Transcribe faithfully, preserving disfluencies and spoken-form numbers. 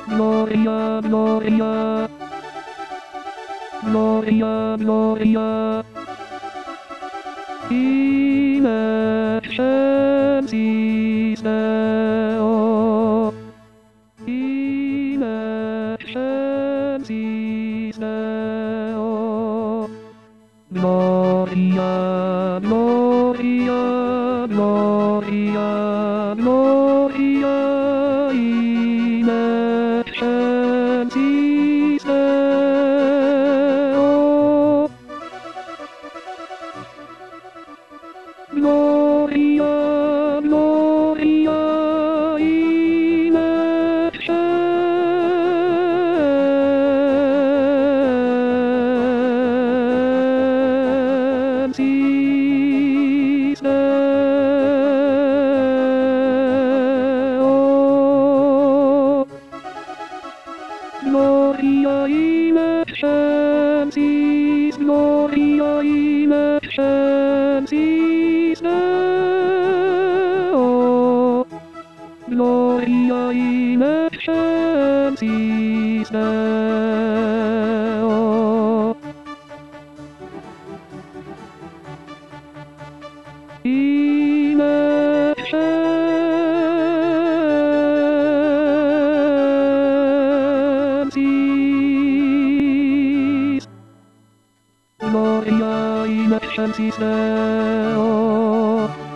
Gloria, Gloria, Gloria, Gloria, in excelsis Deo, in excelsis Deo, Gloria, Gloria, Gloria, Gloria, in excelsis Deo, Gloria, Gloria, in excelsis Deo, Gloria in excelsis, Gloria in excelsis Deo, Gloria in excelsis Deo, in excelsis, Gloria in excelsis Deo.